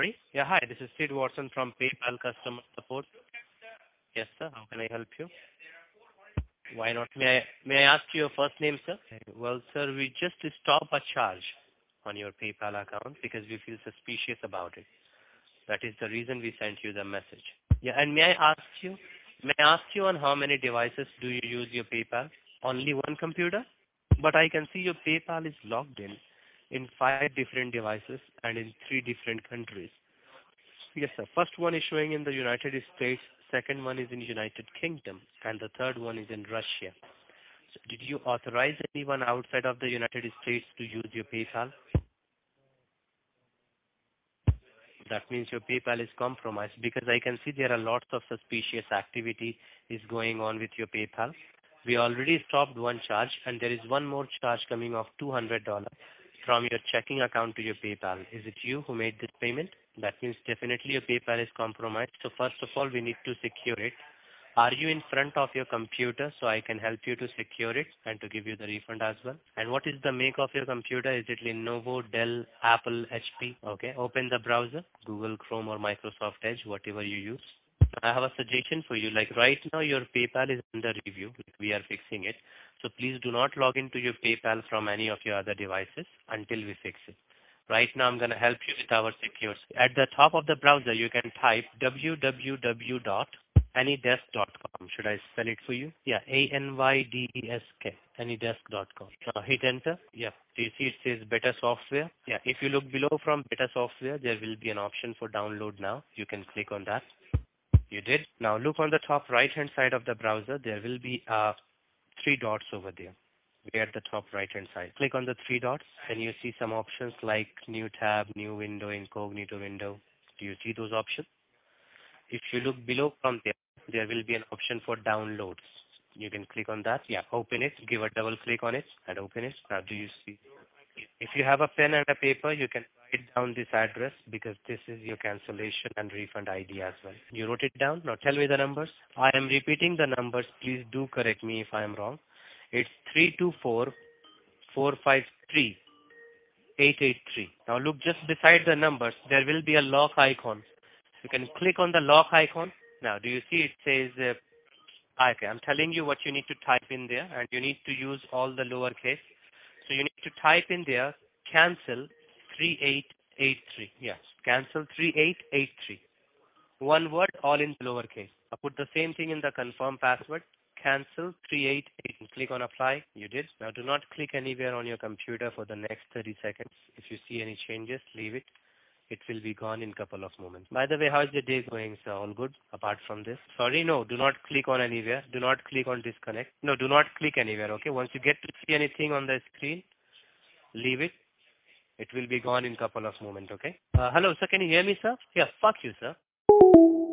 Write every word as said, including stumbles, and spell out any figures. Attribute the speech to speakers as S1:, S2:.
S1: Sorry? Yeah, hi, this is Sid Watson from PayPal customer support. Yes, sir. How can I help you? Why not? May I, may I ask you your first name, sir? Well, sir, we just stop a charge on your PayPal account because we feel suspicious about it. That is the reason we sent you the message. Yeah, and may I ask you, may I ask you on how many devices do you use your PayPal? Only one computer? But I can see your PayPal is logged in in five different devices and in three different countries. Yes, sir. First one is showing in the United States, second one is in United Kingdom, and the third one is in Russia. So did you authorize anyone outside of the United States to use your PayPal? That means your PayPal is compromised because I can see there are lots of suspicious activity is going on with your PayPal. We already stopped one charge and there is one more charge coming of two hundred dollars from your checking account to your PayPal. Is it you who made this payment? That means definitely your PayPal is compromised. So first of all, we need to secure it. Are you in front of your computer so I can help you to secure it and to give you the refund as well? And what is the make of your computer? Is it Lenovo, Dell, Apple, H P? Okay, open the browser, Google Chrome or Microsoft Edge, whatever you use. I have a suggestion for you. Like right now your PayPal is under review. We are fixing it. So please do not log into your PayPal from any of your other devices until we fix it. Right now I'm going to help you with our secure. At the top of the browser you can type w w w dot anydesk dot com. Should I spell it for you? Yeah, A N Y D E S K, anydesk dot com. Now hit enter. Yeah, do you see it says beta software? Yeah, if you look below from beta software, there will be an option for download now. You can click on that. You did. Now look on the top right hand side of the browser. There will be uh, three dots over there. We're at the top right hand side. Click on the three dots and you see some options like new tab, new window, incognito window. Do you see those options? If you look below from there, there will be an option for downloads. You can click on that. Yeah, open it. Give a double click on it and open it. Now do you see? If you have a pen and a paper, you can write down this address because this is your cancellation and refund I D as well. You wrote it down? Now tell me the numbers. I am repeating the numbers. Please do correct me if I am wrong. It's three two four four five three eight eight three. Now look just beside the numbers. There will be a lock icon. You can click on the lock icon. Now do you see it says, uh, okay, I'm telling you what you need to type in there and you need to use all the lowercase. So you need to type in there cancel three eight eight three. Yes, cancel three eight eight three. One word, all in lowercase. I put the same thing in the confirm password. Cancel three eight eight. Click on apply. You did. Now do not click anywhere on your computer for the next thirty seconds. If you see any changes, leave it. It will be gone in couple of moments. By the way, how's your day going, sir? All good apart from this? Sorry, no, do not click on anywhere. Do not click on disconnect. No, do not click anywhere, okay? Once you get to see anything on the screen, leave it. It will be gone in couple of moments, okay? Uh, hello, sir. Can you hear me, sir? Yeah, fuck you, sir.